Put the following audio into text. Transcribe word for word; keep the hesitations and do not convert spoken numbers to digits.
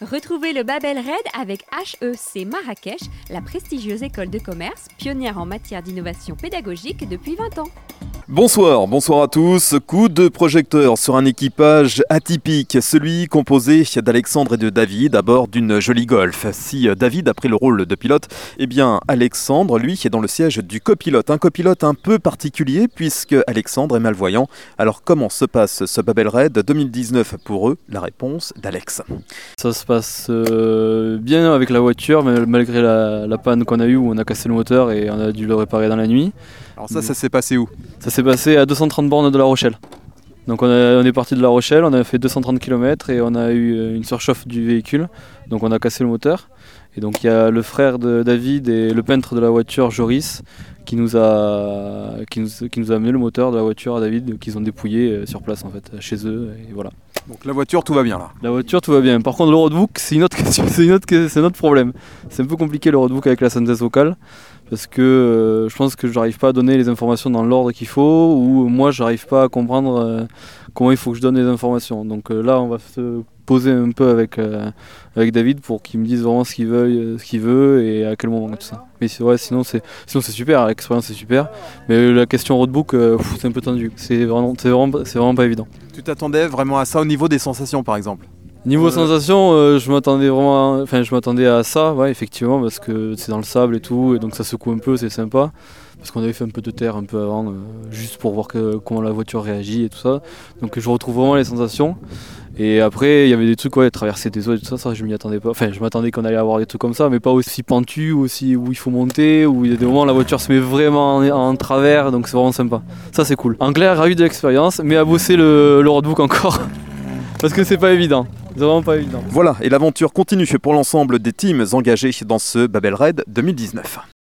Retrouvez le Babel Raid avec H E C Marrakech, la prestigieuse école de commerce, pionnière en matière d'innovation pédagogique depuis vingt ans. Bonsoir, bonsoir à tous. Coup de projecteur sur un équipage atypique, celui composé d'Alexandre et de David à bord d'une jolie Golf. Si David a pris le rôle de pilote, eh bien Alexandre, lui, est dans le siège du copilote. Un copilote un peu particulier puisque Alexandre est malvoyant. Alors comment se passe ce Babel Raid deux mille dix-neuf pour eux? La réponse d'Alex. Ça se passe euh, bien avec la voiture, mais malgré la, la panne qu'on a eue où on a cassé le moteur et on a dû le réparer dans la nuit. Alors ça, ça s'est passé où? Ça s'est passé à deux cent trente bornes de La Rochelle. Donc on, a, on est parti de La Rochelle, on a fait deux cent trente kilomètres et on a eu une surchauffe du véhicule. Donc on a cassé le moteur. Et donc il y a le frère de David et le peintre de la voiture, Joris, qui nous a, qui nous, qui nous a amené le moteur de la voiture à David, qu'ils ont dépouillé sur place en fait, chez eux. Et voilà. Donc la voiture, tout va bien là? La voiture, tout va bien. Par contre, le roadbook, c'est une autre question, c'est, une autre, c'est un autre problème. C'est un peu compliqué le roadbook avec la synthèse vocale. Parce que euh, je pense que je n'arrive pas à donner les informations dans l'ordre qu'il faut, ou moi je n'arrive pas à comprendre euh, comment il faut que je donne les informations. Donc euh, là on va se poser un peu avec, euh, avec David pour qu'il me dise vraiment ce qu'il veut, ce qu'il veut et à quel moment tout ça. Mais c'est, ouais, sinon, c'est, sinon c'est super, l'expérience c'est super. Mais la question roadbook, euh, pff, c'est un peu tendu. C'est vraiment, c'est, vraiment, c'est vraiment pas évident. Tu t'attendais vraiment à ça au niveau des sensations par exemple? Niveau euh... sensation, euh, je m'attendais vraiment, à, enfin je m'attendais à ça, ouais effectivement, parce que c'est dans le sable et tout, et donc ça secoue un peu, c'est sympa. Parce qu'on avait fait un peu de terre un peu avant, euh, juste pour voir que, comment la voiture réagit et tout ça. Donc je retrouve vraiment les sensations. Et après, il y avait des trucs, ouais, traverser des eaux et tout ça, ça je m'y attendais pas. Enfin, je m'attendais qu'on allait avoir des trucs comme ça, mais pas aussi pentu, aussi où il faut monter, où il y a des moments où la voiture se met vraiment en, en travers, donc c'est vraiment sympa. Ça c'est cool. En clair, a eu de l'expérience, mais à bosser le, le roadbook encore, parce que c'est pas évident. C'est vraiment pas évident. Voilà, et l'aventure continue pour l'ensemble des teams engagés dans ce Babel Raid deux mille dix-neuf.